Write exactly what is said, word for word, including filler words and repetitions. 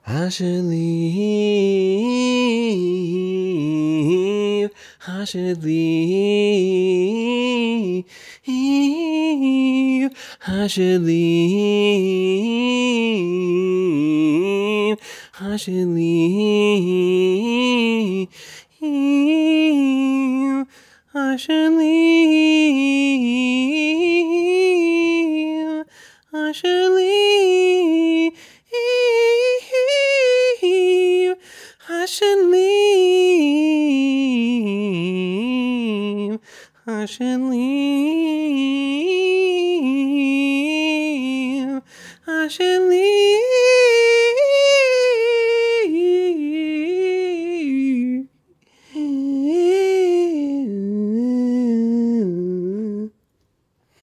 I should leave. I should leave. I should leave. I should leave. I should leave. I should leave. I should leave. I should leave.